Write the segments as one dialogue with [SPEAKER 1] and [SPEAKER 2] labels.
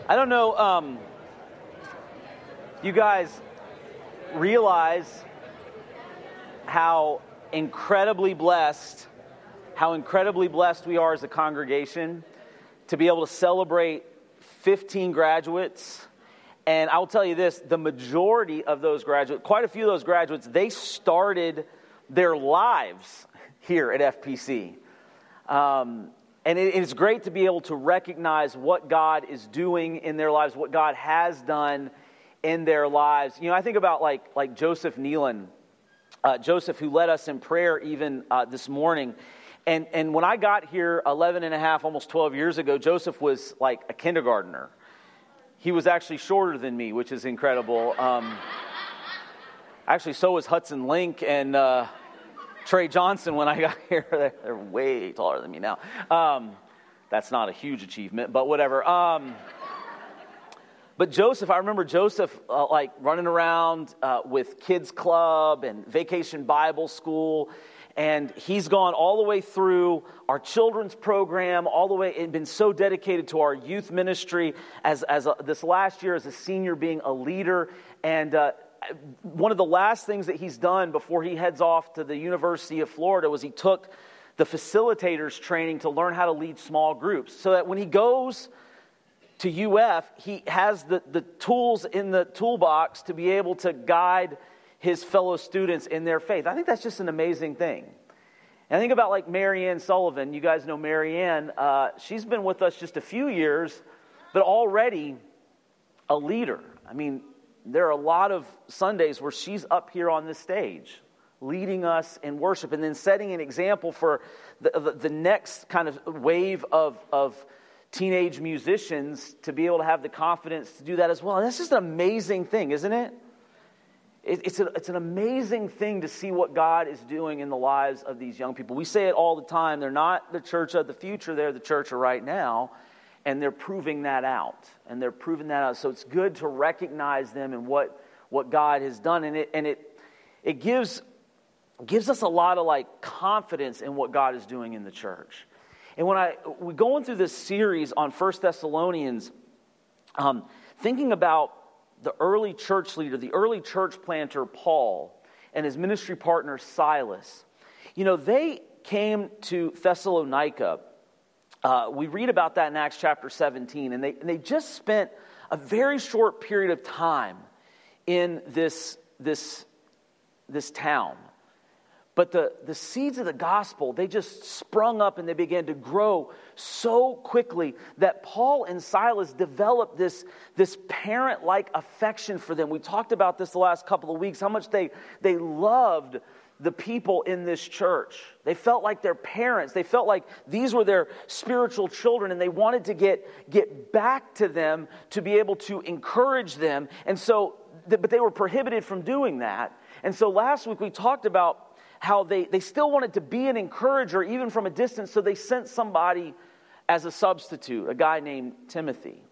[SPEAKER 1] I don't know, you guys realize how incredibly blessed we are as a congregation to be able to celebrate 15 graduates. And I'll tell you this, the majority of those graduates, quite a few of those graduates, they started their lives here at FPC. And it is great to be able to recognize what God is doing in their lives, what God has done in their lives. You know, I think about like Joseph Nealon, Joseph, who led us in prayer even this morning. And when I got here 11 and a half, almost 12 years ago, Joseph was like a kindergartner. He was actually shorter than me, which is incredible. Actually, so was Hudson Link and Trey Johnson when I got here. They're way taller than me now. That's not a huge achievement, but whatever. But Joseph, I remember Joseph like running around with Kids Club and Vacation Bible School, and he's gone all the way through our children's program, all the way, and been so dedicated to our youth ministry as this last year as a senior, being a leader. And one of the last things that he's done before he heads off to the University of Florida was he took the facilitators training to learn how to lead small groups, so that when he goes to UF, he has the tools in the toolbox to be able to guide his fellow students in their faith. I think that's just an amazing thing. And I think about like Marianne Sullivan. You guys know Marianne. She's been with us just a few years, but already a leader. I mean, there are a lot of Sundays where she's up here on this stage leading us in worship and then setting an example for the next kind of wave of teenage musicians to be able to have the confidence to do that as well. And that's just an amazing thing, isn't it? It's an amazing thing to see what God is doing in the lives of these young people. We say it all the time. They're not the church of the future. They're the church of right now. And they're proving that out. So it's good to recognize them and what God has done. And it gives us a lot of like confidence in what God is doing in the church. And when we're going through this series on 1 Thessalonians, thinking about the early church leader, the early church planter, Paul, and his ministry partner, Silas, you know, they came to Thessalonica. We read about that in Acts chapter 17, and they just spent a very short period of time in this town. But the seeds of the gospel, they just sprung up and they began to grow so quickly that Paul and Silas developed this parent-like affection for them. We talked about this the last couple of weeks, how much they loved the people in this church. They felt like their parents. They felt like these were their spiritual children, and they wanted to get back to them to be able to encourage them. And so, but they were prohibited from doing that. And so last week we talked about how they still wanted to be an encourager even from a distance, so they sent somebody as a substitute, a guy named Timothy.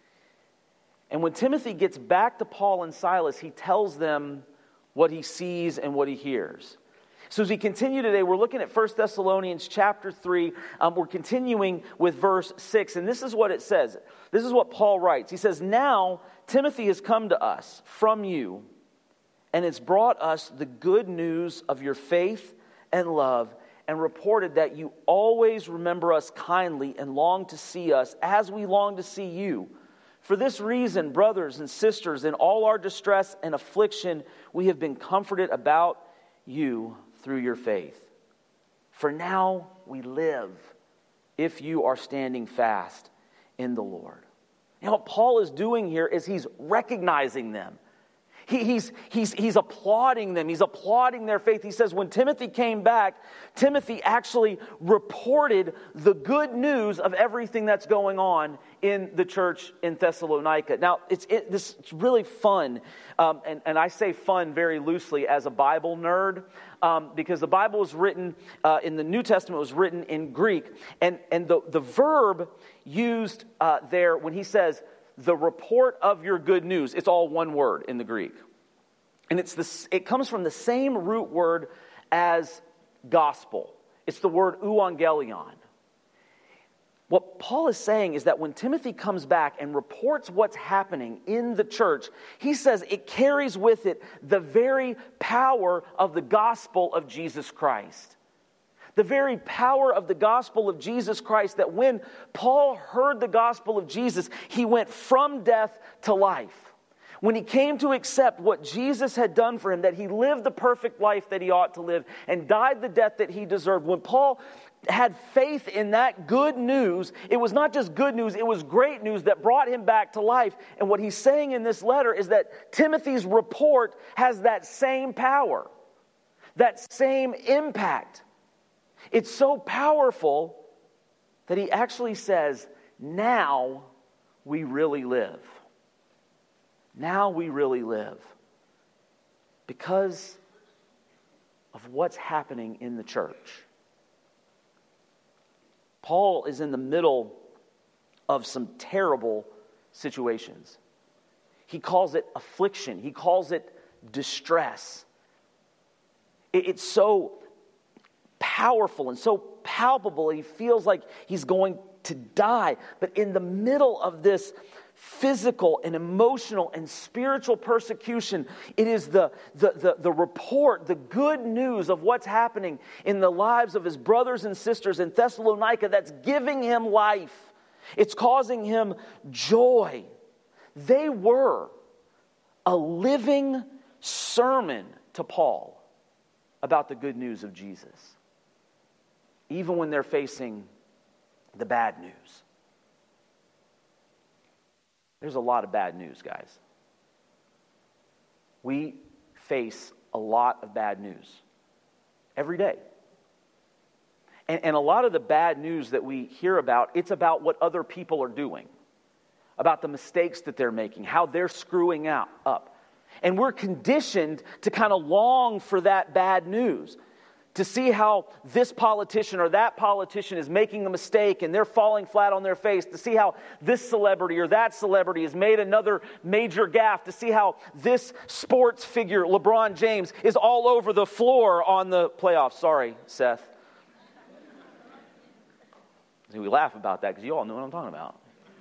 [SPEAKER 1] And when Timothy gets back to Paul and Silas, he tells them what he sees and what he hears. So as we continue today, we're looking at 1 Thessalonians chapter 3. We're continuing with verse 6, and this is what it says. This is what Paul writes. He says, "Now Timothy has come to us from you, and it's brought us the good news of your faith and love, and reported that you always remember us kindly and long to see us as we long to see you. For this reason, brothers and sisters, in all our distress and affliction, we have been comforted about you through your faith. For now we live if you are standing fast in the Lord." And what Paul is doing here is he's recognizing them. He's applauding them. He's applauding their faith. He says when Timothy came back, Timothy actually reported the good news of everything that's going on in the church in Thessalonica. Now, it's really fun, and I say fun very loosely as a Bible nerd, because the Bible was written, in the New Testament, was written in Greek, and the verb used there when he says, "the report of your good news," it's all one word in the Greek. And it comes from the same root word as gospel. It's the word euangelion. What Paul is saying is that when Timothy comes back and reports what's happening in the church, he says it carries with it the very power of the gospel of Jesus Christ. The very power of the gospel of Jesus Christ, that when Paul heard the gospel of Jesus, he went from death to life. When he came to accept what Jesus had done for him, that he lived the perfect life that he ought to live and died the death that he deserved, when Paul had faith in that good news, it was not just good news, it was great news that brought him back to life. And what he's saying in this letter is that Timothy's report has that same power, that same impact. It's so powerful that he actually says, now we really live. Now we really live. Because of what's happening in the church. Paul is in the middle of some terrible situations. He calls it affliction. He calls it distress. It's so powerful and so palpable. He feels like he's going to die. But in the middle of this physical and emotional and spiritual persecution, it is the report, the good news of what's happening in the lives of his brothers and sisters in Thessalonica that's giving him life. It's causing him joy. They were a living sermon to Paul about the good news of Jesus, even when they're facing the bad news. There's a lot of bad news, guys. We face a lot of bad news every day. And a lot of the bad news that we hear about, it's about what other people are doing, about the mistakes that they're making, how they're screwing up. And we're conditioned to kind of long for that bad news, to see how this politician or that politician is making a mistake and they're falling flat on their face, to see how this celebrity or that celebrity has made another major gaffe, to see how this sports figure, LeBron James, is all over the floor on the playoffs. Sorry, Seth. We laugh about that because you all know what I'm talking about.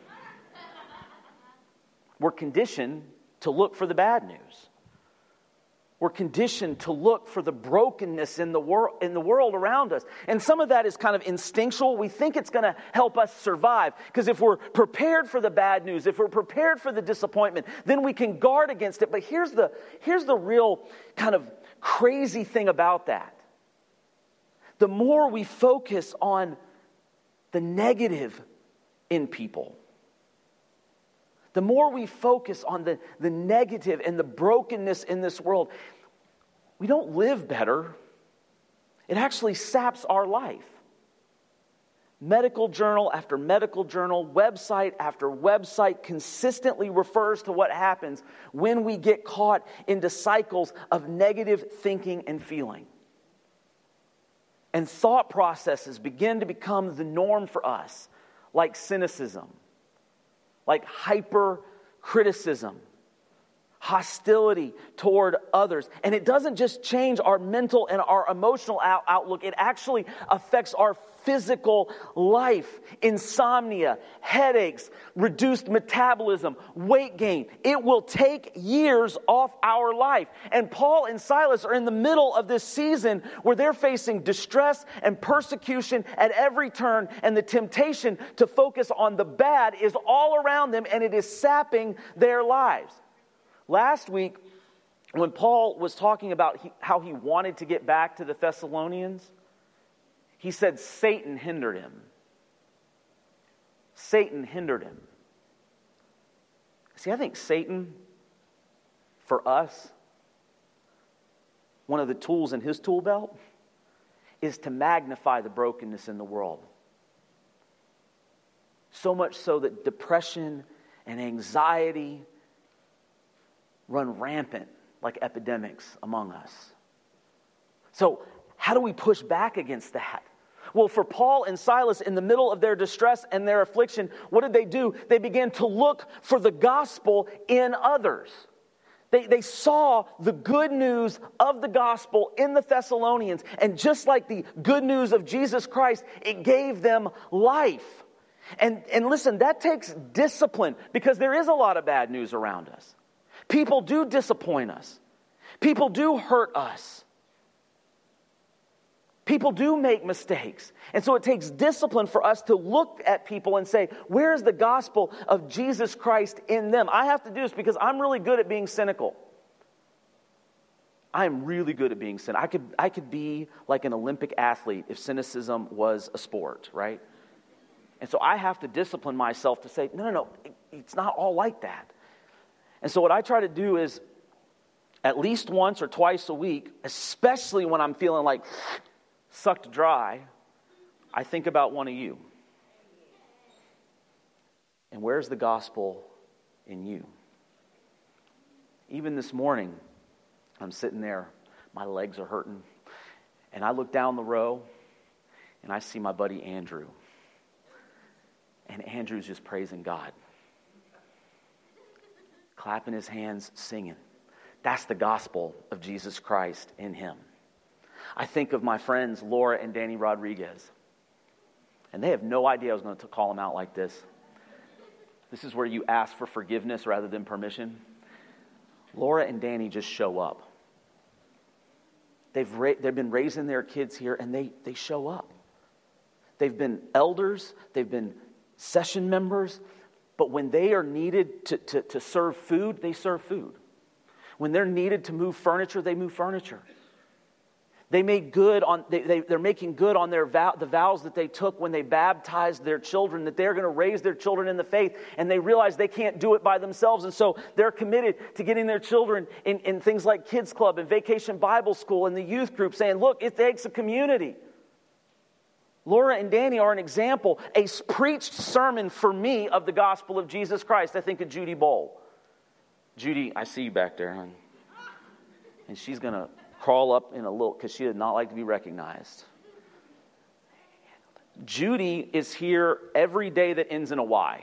[SPEAKER 1] We're conditioned to look for the bad news. We're conditioned to look for the brokenness in the world around us. And some of that is kind of instinctual. We think it's going to help us survive. Because if we're prepared for the bad news, if we're prepared for the disappointment, then we can guard against it. But here's the real kind of crazy thing about that. The more we focus on the negative in people, the more we focus on the negative and the brokenness in this world, we don't live better. It actually saps our life. Medical journal after medical journal, website after website consistently refers to what happens when we get caught into cycles of negative thinking and feeling. And thought processes begin to become the norm for us, like cynicism, like hyper-criticism, hostility toward others. And it doesn't just change our mental and our emotional outlook, it actually affects our physical life. Insomnia, headaches, reduced metabolism, weight gain. It will take years off our life. And Paul and Silas are in the middle of this season where they're facing distress and persecution at every turn, and the temptation to focus on the bad is all around them, and it is sapping their lives. Last week, when Paul was talking about how he wanted to get back to the Thessalonians, he said Satan hindered him. Satan hindered him. See, I think Satan, for us, one of the tools in his tool belt is to magnify the brokenness in the world. So much so that depression and anxiety run rampant like epidemics among us. So, how do we push back against that? Well, for Paul and Silas, in the middle of their distress and their affliction, what did they do? They began to look for the gospel in others. They saw the good news of the gospel in the Thessalonians, and just like the good news of Jesus Christ, it gave them life. And listen, that takes discipline because there is a lot of bad news around us. People do disappoint us. People do hurt us. People do make mistakes. And so it takes discipline for us to look at people and say, where is the gospel of Jesus Christ in them? I have to do this because I'm really good at being cynical. I am really good at being cynical. I could be like an Olympic athlete if cynicism was a sport, right? And so I have to discipline myself to say, no, it's not all like that. And so what I try to do is at least once or twice a week, especially when I'm feeling like sucked dry, I think about one of you. And where's the gospel in you? Even this morning, I'm sitting there, my legs are hurting, and I look down the row, and I see my buddy Andrew. And Andrew's just praising God. Clapping his hands, singing. That's the gospel of Jesus Christ in him. I think of my friends Laura and Danny Rodriguez. And they have no idea I was going to call them out like this. This is where you ask for forgiveness rather than permission. Laura and Danny just show up. They've been raising their kids here, and they show up. They've been elders. They've been session members, but when they are needed to serve food, they serve food. When they're needed to move furniture, they move furniture. They made good on they're making good on the vows that they took when they baptized their children, that they're going to raise their children in the faith, and they realize they can't do it by themselves, and so they're committed to getting their children in things like Kids Club and Vacation Bible School and the youth group, saying, look, it takes a community. Laura and Danny are an example, a preached sermon for me of the gospel of Jesus Christ. I think of Judy Bowl. Judy, I see you back there. And she's going to crawl up in a little, because she did not like to be recognized. Judy is here every day that ends in a Y.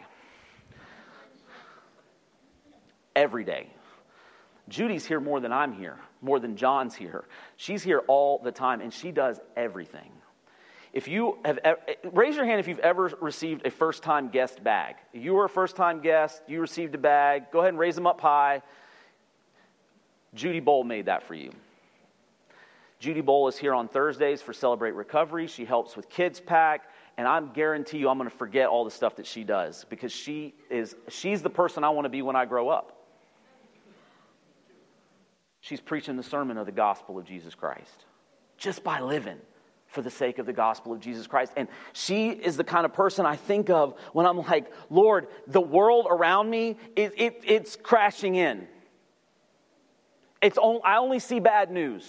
[SPEAKER 1] Every day. Judy's here more than I'm here, more than John's here. She's here all the time, and she does everything. If you have, raise your hand if you've ever received a first-time guest bag. If you were a first-time guest, you received a bag, go ahead and raise them up high. Judy Bowl made that for you. Judy Bowl is here on Thursdays for Celebrate Recovery. She helps with Kids Pack, and I guarantee you I'm going to forget all the stuff that she does because she's the person I want to be when I grow up. She's preaching the sermon of the gospel of Jesus Christ just by living for the sake of the gospel of Jesus Christ. And she is the kind of person I think of when I'm like, Lord, the world around me, it's crashing in. I only see bad news.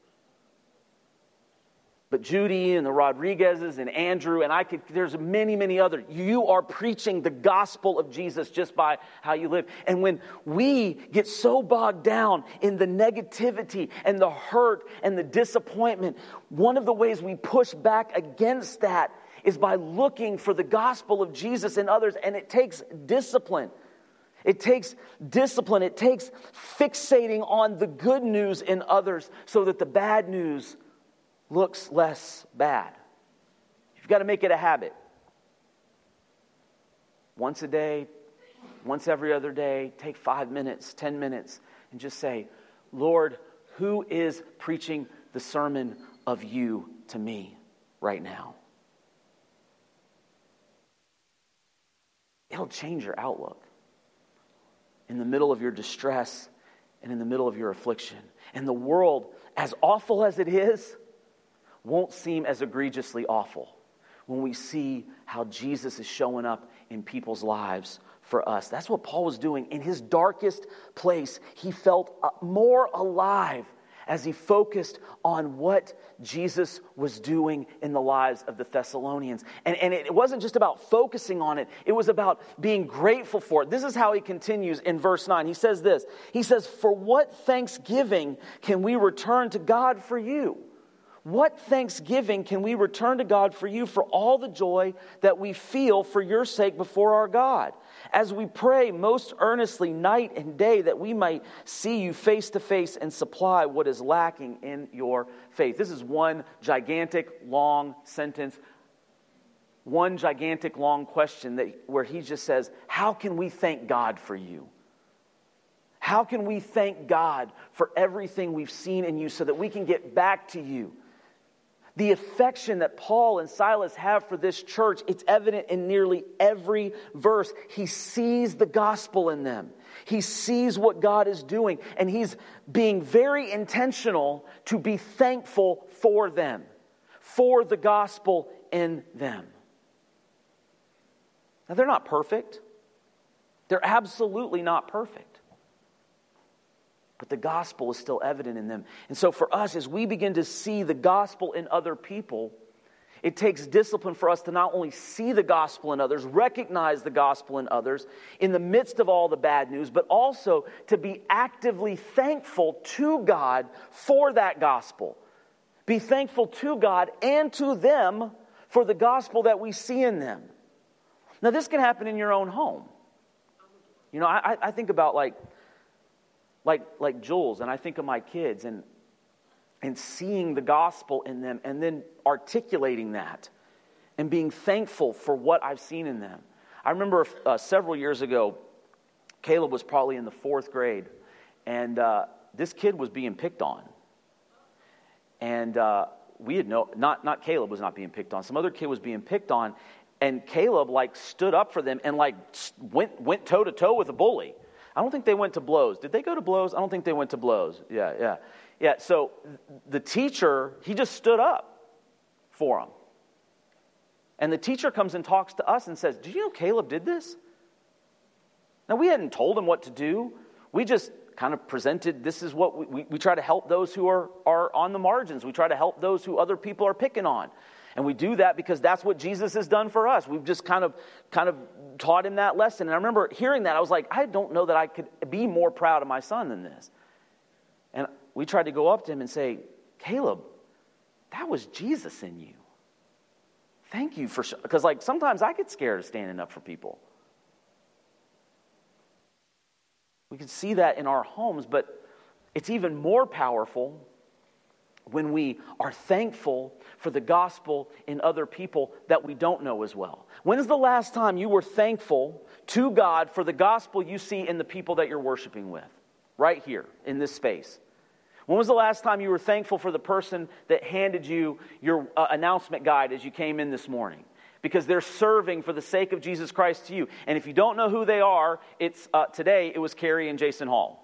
[SPEAKER 1] But Judy and the Rodriguezes and Andrew and there's many, many others. You are preaching the gospel of Jesus just by how you live. And when we get so bogged down in the negativity and the hurt and the disappointment, one of the ways we push back against that is by looking for the gospel of Jesus in others. And it takes discipline. It takes discipline. It takes fixating on the good news in others so that the bad news looks less bad. You've got to make it a habit. Once a day, once every other day, take 5 minutes, 10 minutes, and just say, Lord, who is preaching the sermon of you to me right now? It'll change your outlook in the middle of your distress and in the middle of your affliction. And the world, as awful as it is, won't seem as egregiously awful when we see how Jesus is showing up in people's lives for us. That's what Paul was doing. In his darkest place, he felt more alive as he focused on what Jesus was doing in the lives of the Thessalonians. And it wasn't just about focusing on it. It was about being grateful for it. This is how he continues in verse 9. He says this. He says, "For what thanksgiving can we return to God for you? What thanksgiving can we return to God for you for all the joy that we feel for your sake before our God, as we pray most earnestly night and day that we might see you face to face and supply what is lacking in your faith." This is one gigantic, long sentence. one gigantic long question where he just says, how can we thank God for you? How can we thank God for everything we've seen in you so that we can get back to you? The affection that Paul and Silas have for this church, it's evident in nearly every verse. He sees the gospel in them. He sees what God is doing, and he's being very intentional to be thankful for them, for the gospel in them. Now, they're not perfect. They're absolutely not perfect. But the gospel is still evident in them. And so for us, as we begin to see the gospel in other people, it takes discipline for us to not only see the gospel in others, recognize the gospel in others in the midst of all the bad news, but also to be actively thankful to God for that gospel. Be thankful to God and to them for the gospel that we see in them. Now, this can happen in your own home. You know, I think about like Jules, and I think of my kids and seeing the gospel in them and then articulating that and being thankful for what I've seen in them. I remember several years ago, Caleb was probably in the 4th grade, and this kid was being picked on. And we had not Caleb was not being picked on. Some other kid was being picked on, and Caleb stood up for them and went toe to toe with a bully. I don't think they went to blows. Did they go to blows? I don't think they went to blows. Yeah. So the teacher, he just stood up for him. And the teacher comes and talks to us and says, "Do you know Caleb did this?" Now, we hadn't told him what to do. We just kind of presented, this is what we try to help those who are on the margins. We try to help those who other people are picking on. And we do that because that's what Jesus has done for us. We've just kind of taught him that lesson. And I remember hearing that. I was like, I don't know that I could be more proud of my son than this. And we tried to go up to him and say, "Caleb, that was Jesus in you. Thank you for..." Because sometimes I get scared of standing up for people. We can see that in our homes, but it's even more powerful when we are thankful for the gospel in other people that we don't know as well. When's the last time you were thankful to God for the gospel you see in the people that you're worshiping with? Right here, in this space. When was the last time you were thankful for the person that handed you your announcement guide as you came in this morning? Because they're serving for the sake of Jesus Christ to you. And if you don't know who they are, it's today it was Carrie and Jason Hall.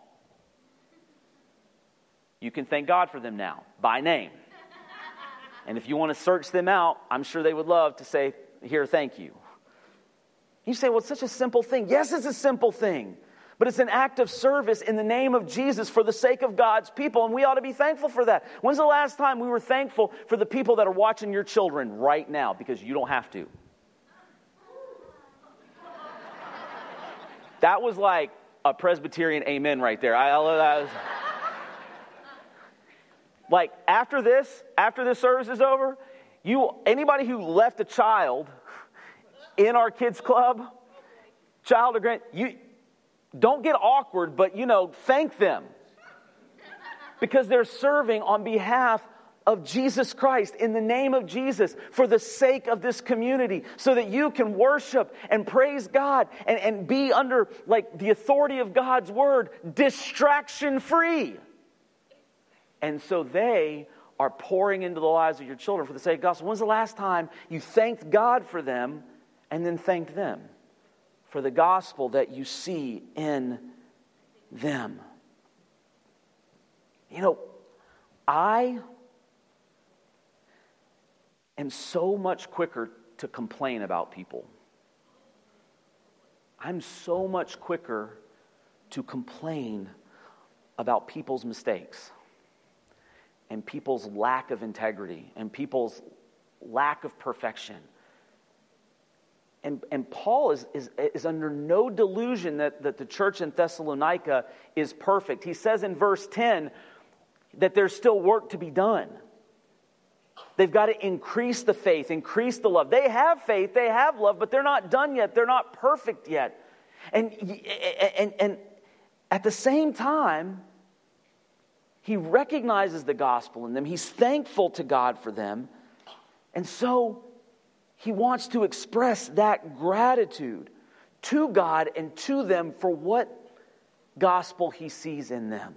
[SPEAKER 1] You can thank God for them now, by name. And if you want to search them out, I'm sure they would love to say, "Here, thank you." You say, "Well, it's such a simple thing." Yes, it's a simple thing. But it's an act of service in the name of Jesus for the sake of God's people, and we ought to be thankful for that. When's the last time we were thankful for the people that are watching your children right now? Because you don't have to. That was like a Presbyterian amen right there. I love that. Like after this service is over, anybody who left a child in our kids club, child or grand, you don't get awkward, but thank them. Because they're serving on behalf of Jesus Christ, in the name of Jesus, for the sake of this community, so that you can worship and praise God and be under the authority of God's word, distraction-free. And so they are pouring into the lives of your children for the sake of the gospel. When's the last time you thanked God for them and then thanked them for the gospel that you see in them? I am so much quicker to complain about people. I'm so much quicker to complain about people's mistakes and people's lack of integrity and people's lack of perfection. And Paul is under no delusion that the church in Thessalonica is perfect. He says in verse 10 that there's still work to be done. They've got to increase the faith, increase the love. They have faith, they have love, but they're not done yet. They're not perfect yet. And at the same time, he recognizes the gospel in them. He's thankful to God for them. And so he wants to express that gratitude to God and to them for what gospel he sees in them.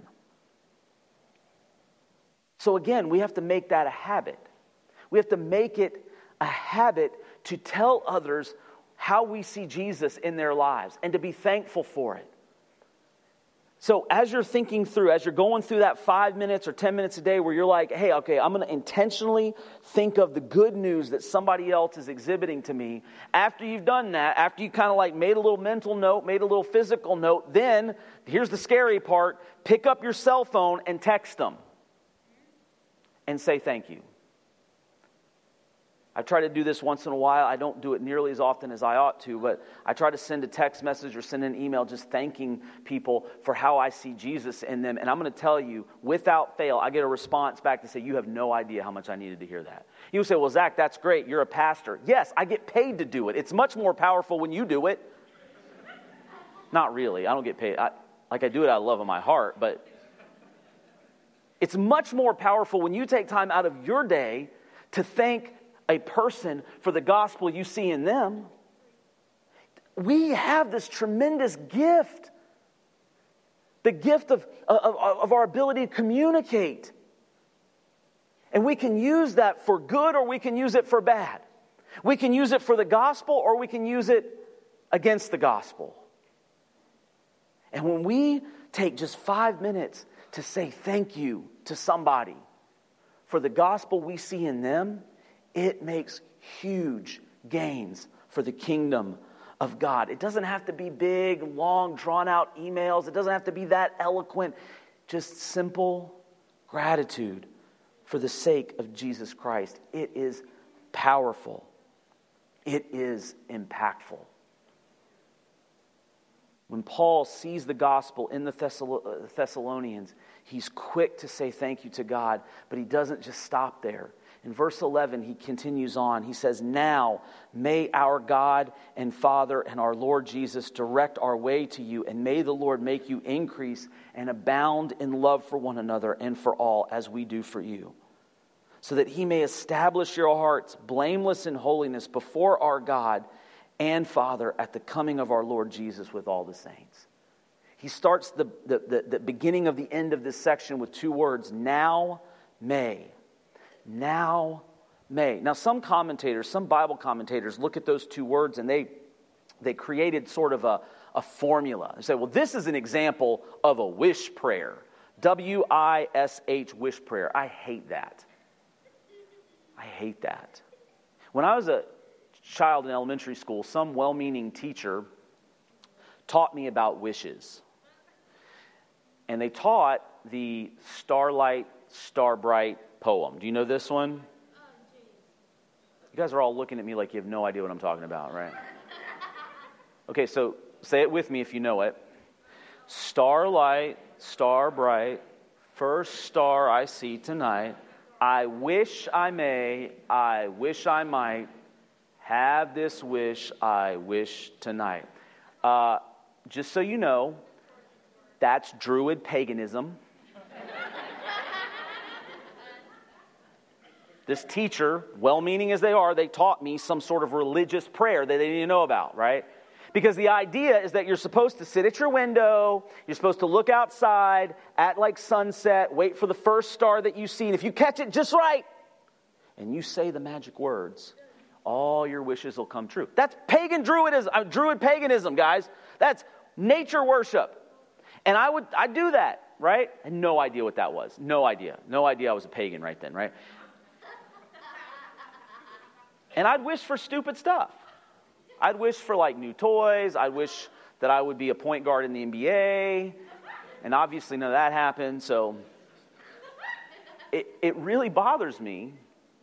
[SPEAKER 1] So again, we have to make that a habit. We have to make it a habit to tell others how we see Jesus in their lives and to be thankful for it. So as you're thinking through, as you're going through that 5 minutes or 10 minutes a day where you're like, hey, okay, I'm going to intentionally think of the good news that somebody else is exhibiting to me. After you've done that, after you kind of like made a little mental note, made a little physical note, then, here's the scary part, pick up your cell phone and text them and say thank you. I try to do this once in a while. I don't do it nearly as often as I ought to, but I try to send a text message or send an email just thanking people for how I see Jesus in them. And I'm going to tell you, without fail, I get a response back to say, you have no idea how much I needed to hear that. You say, well, Zach, that's great. You're a pastor. Yes, I get paid to do it. It's much more powerful when you do it. Not really. I don't get paid. I do it out of love of my heart, but it's much more powerful when you take time out of your day to thank a person for the gospel you see in them. We have this tremendous gift. The gift of our ability to communicate. And we can use that for good or we can use it for bad. We can use it for the gospel or we can use it against the gospel. And when we take just 5 minutes to say thank you to somebody for the gospel we see in them, it makes huge gains for the kingdom of God. It doesn't have to be big, long, drawn-out emails. It doesn't have to be that eloquent. Just simple gratitude for the sake of Jesus Christ. It is powerful. It is impactful. When Paul sees the gospel in the Thessalonians, he's quick to say thank you to God, but he doesn't just stop there. In verse 11, he continues on. He says, now may our God and Father and our Lord Jesus direct our way to you, and may the Lord make you increase and abound in love for one another and for all, as we do for you, so that he may establish your hearts blameless in holiness before our God and Father at the coming of our Lord Jesus with all the saints. He starts the beginning of the end of this section with 2 words, now may. Now may. Now some commentators, some Bible commentators look at those 2 words and they created sort of a formula. They say, well, this is an example of a wish prayer. W-I-S-H, wish prayer. I hate that. I hate that. When I was a child in elementary school, some well-meaning teacher taught me about wishes. And they taught the Starlight, Starbright poem. Do you know this one? You guys are all looking at me like you have no idea what I'm talking about, right? Okay, so say it with me if you know it. Starlight, star bright, first star I see tonight. I wish I may, I wish I might, have this wish I wish tonight. Just so you know, that's Druid paganism. This teacher, well-meaning as they are, they taught me some sort of religious prayer that they didn't know about, right? Because the idea is that you're supposed to sit at your window, you're supposed to look outside at like sunset, wait for the first star that you see, and if you catch it just right, and you say the magic words, all your wishes will come true. That's pagan Druidism, Druid paganism, guys. That's nature worship. And I'd do that, right? I had no idea what that was. No idea. No idea I was a pagan right then, right? And I'd wish for stupid stuff. I'd wish for like new toys. I'd wish that I would be a point guard in the NBA. And obviously none of that happened. So it really bothers me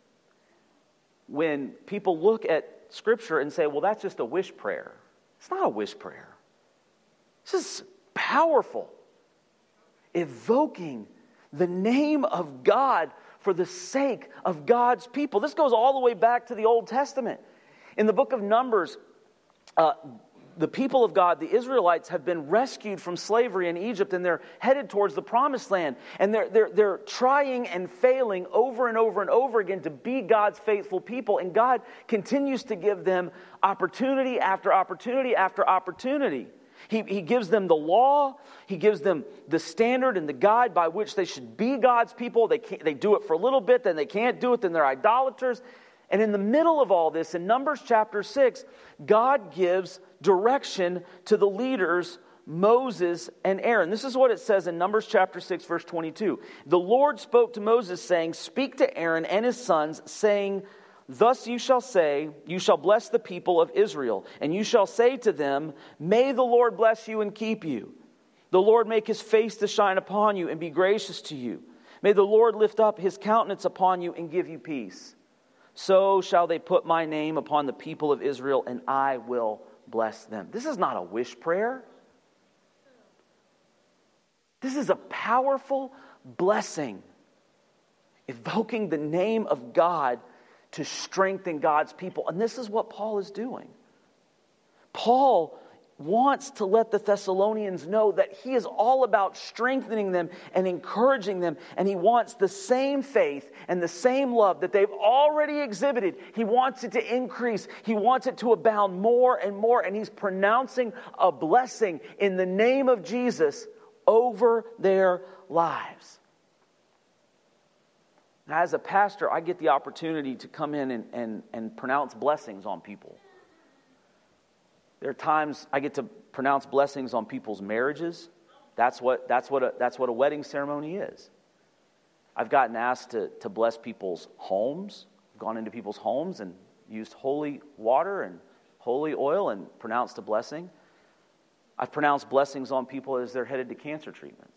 [SPEAKER 1] when people look at Scripture and say, well, that's just a wish prayer. It's not a wish prayer. This is powerful. Evoking the name of God for the sake of God's people. This goes all the way back to the Old Testament. In the book of Numbers, the people of God, the Israelites, have been rescued from slavery in Egypt, and they're headed towards the promised land. And they're trying and failing over and over and over again to be God's faithful people. And God continues to give them opportunity after opportunity after opportunity. He gives them the law. He gives them the standard and the guide by which they should be God's people. They do it for a little bit, then they can't do it, then they're idolaters. And in the middle of all this, in Numbers chapter 6, God gives direction to the leaders, Moses and Aaron. This is what it says in Numbers chapter 6, verse 22. The Lord spoke to Moses, saying, "Speak to Aaron and his sons, saying, Thus you shall say, you shall bless the people of Israel, and you shall say to them, May the Lord bless you and keep you. The Lord make his face to shine upon you and be gracious to you. May the Lord lift up his countenance upon you and give you peace. So shall they put my name upon the people of Israel, and I will bless them." This is not a wish prayer. This is a powerful blessing, evoking the name of God to strengthen God's people. And this is what Paul is doing. Paul wants to let the Thessalonians know that he is all about strengthening them and encouraging them. And he wants the same faith and the same love that they've already exhibited. He wants it to increase. He wants it to abound more and more. And he's pronouncing a blessing in the name of Jesus over their lives. Now, as a pastor, I get the opportunity to come in and pronounce blessings on people. There are times I get to pronounce blessings on people's marriages. That's what a wedding ceremony is. I've gotten asked to bless people's homes. I've gone into people's homes and used holy water and holy oil and pronounced a blessing. I've pronounced blessings on people as they're headed to cancer treatments.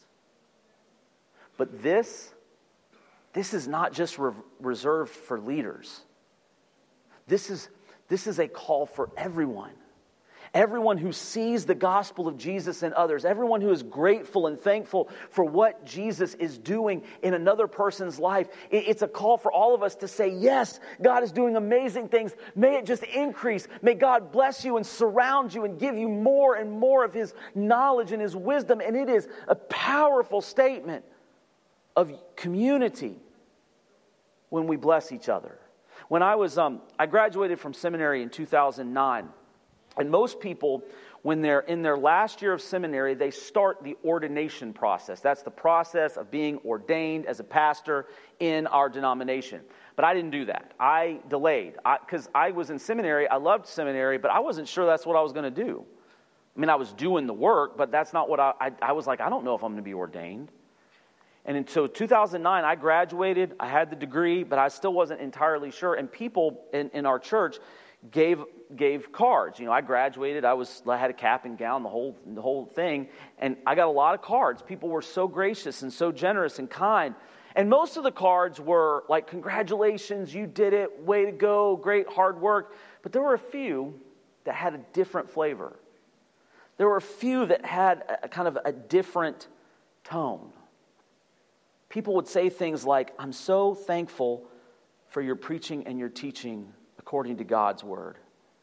[SPEAKER 1] But this is not just reserved for leaders. This is a call for everyone. Everyone who sees the gospel of Jesus in others. Everyone who is grateful and thankful for what Jesus is doing in another person's life. It's a call for all of us to say, yes, God is doing amazing things. May it just increase. May God bless you and surround you and give you more and more of his knowledge and his wisdom. And it is a powerful statement of community when we bless each other. When I graduated from seminary in 2009, and most people, when they're in their last year of seminary, they start the ordination process. That's the process of being ordained as a pastor in our denomination. But I didn't do that. I delayed. Because I was in seminary, I loved seminary, but I wasn't sure that's what I was going to do. I mean, I was doing the work, but that's not what I was like, I don't know if I'm going to be ordained. And until 2009, I graduated, I had the degree, but I still wasn't entirely sure. And people in our church gave cards. You know, I graduated, I had a cap and gown, the whole thing, and I got a lot of cards. People were so gracious and so generous and kind. And most of the cards were like, congratulations, you did it, way to go, great hard work. But there were a few that had a different flavor. There were a few that had a kind of a different tone. People would say things like, I'm so thankful for your preaching and your teaching according to God's word.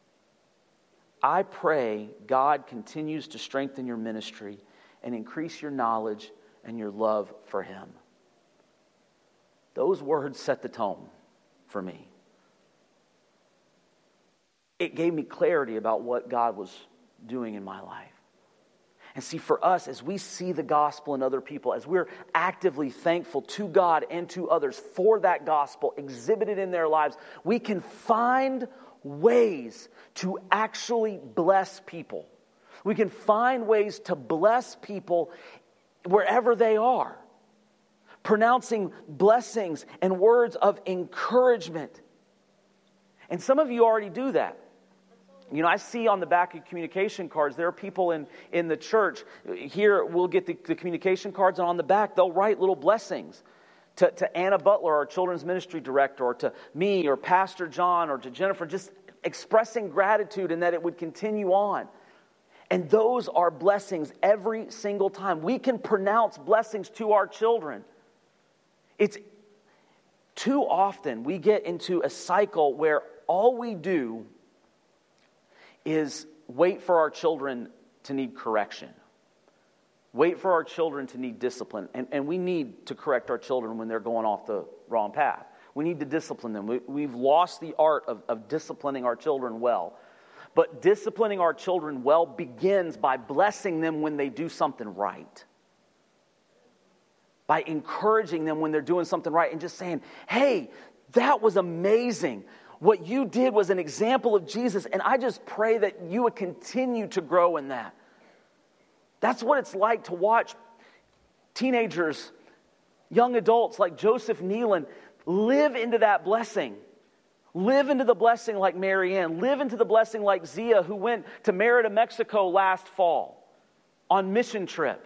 [SPEAKER 1] I pray God continues to strengthen your ministry and increase your knowledge and your love for him. Those words set the tone for me. It gave me clarity about what God was doing in my life. And see, for us, as we see the gospel in other people, as we're actively thankful to God and to others for that gospel exhibited in their lives, we can find ways to actually bless people. We can find ways to bless people wherever they are, pronouncing blessings and words of encouragement. And some of you already do that. You know, I see on the back of communication cards, there are people in the church. Here, we'll get the communication cards, and on the back, they'll write little blessings to Anna Butler, our children's ministry director, or to me, or Pastor John, or to Jennifer, just expressing gratitude and that it would continue on. And those are blessings every single time. We can pronounce blessings to our children. It's too often we get into a cycle where all we do is wait for our children to need correction. Wait for our children to need discipline. And we need to correct our children when they're going off the wrong path. We need to discipline them. We've lost the art of disciplining our children well. But disciplining our children well begins by blessing them when they do something right. By encouraging them when they're doing something right and just saying, hey, that was amazing. What you did was an example of Jesus, and I just pray that you would continue to grow in that. That's what it's like to watch teenagers, young adults like Joseph Nealon live into that blessing. Live into the blessing like Marianne. Live into the blessing like Zia, who went to Merida, Mexico last fall on mission trip.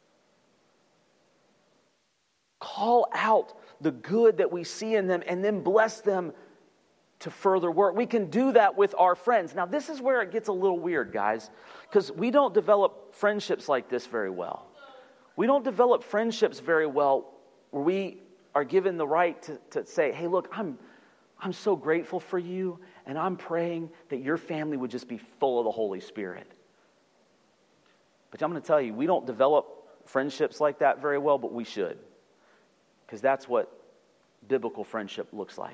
[SPEAKER 1] Call out the good that we see in them and then bless them to further work. We can do that with our friends. Now, this is where it gets a little weird, guys, because we don't develop friendships like this very well. We don't develop friendships very well where we are given the right to say, hey, look, I'm so grateful for you, and I'm praying that your family would just be full of the Holy Spirit. But I'm going to tell you, we don't develop friendships like that very well, but we should, because that's what biblical friendship looks like.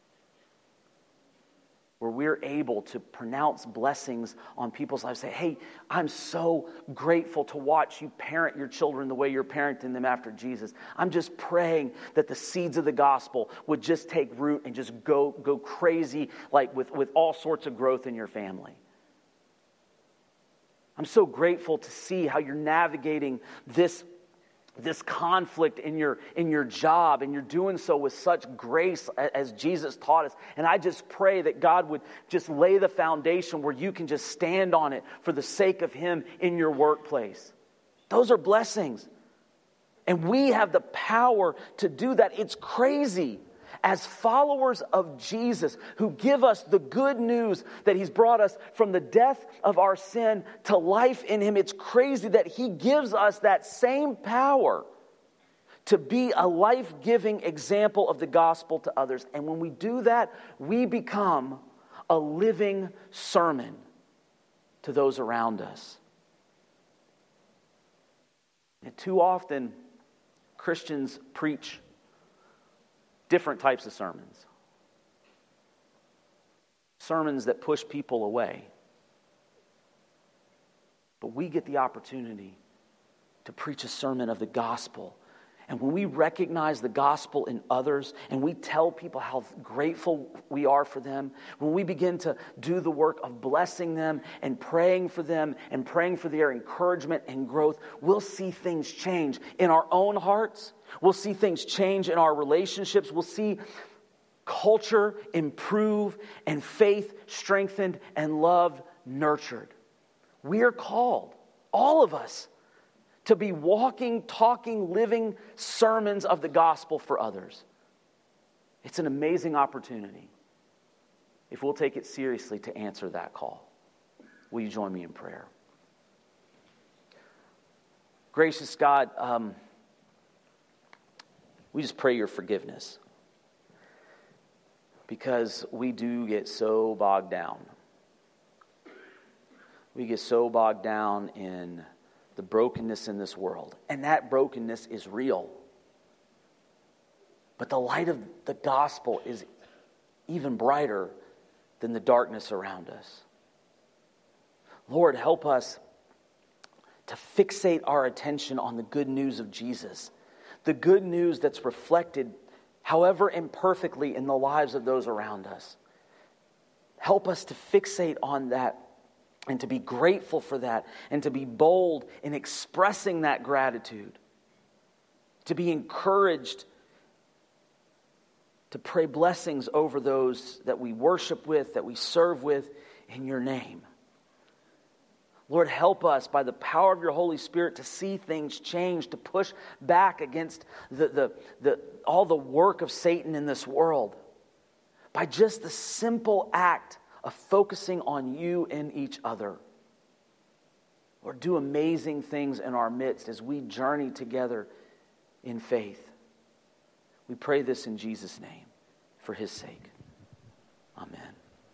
[SPEAKER 1] Where we're able to pronounce blessings on people's lives. Say, hey, I'm so grateful to watch you parent your children the way you're parenting them after Jesus. I'm just praying that the seeds of the gospel would just take root and just go crazy, like with all sorts of growth in your family. I'm so grateful to see how you're navigating this conflict in your job, and you're doing so with such grace as Jesus taught us. And I just pray that God would just lay the foundation where you can just stand on it for the sake of Him in your workplace. Those are blessings. And we have the power to do that. It's crazy. As followers of Jesus who give us the good news that He's brought us from the death of our sin to life in Him, it's crazy that He gives us that same power to be a life-giving example of the gospel to others. And when we do that, we become a living sermon to those around us. And too often, Christians preach different types of sermons. Sermons that push people away. But we get the opportunity to preach a sermon of the gospel. And when we recognize the gospel in others and we tell people how grateful we are for them, when we begin to do the work of blessing them and praying for them and praying for their encouragement and growth, we'll see things change in our own hearts. We'll see things change in our relationships. We'll see culture improve and faith strengthened and love nurtured. We are called, all of us, to be walking, talking, living sermons of the gospel for others. It's an amazing opportunity if we'll take it seriously to answer that call. Will you join me in prayer? Gracious God, we just pray your forgiveness, because we do get so bogged down. We get so bogged down in the brokenness in this world. And that brokenness is real. But the light of the gospel is even brighter than the darkness around us. Lord, help us to fixate our attention on the good news of Jesus. The good news that's reflected, however imperfectly, in the lives of those around us. Help us to fixate on that and to be grateful for that and to be bold in expressing that gratitude. To be encouraged to pray blessings over those that we worship with, that we serve with in your name. Lord, help us by the power of your Holy Spirit to see things change, to push back against all the work of Satan in this world. By just the simple act of focusing on you and each other. Lord, do amazing things in our midst as we journey together in faith. We pray this in Jesus' name, for his sake. Amen.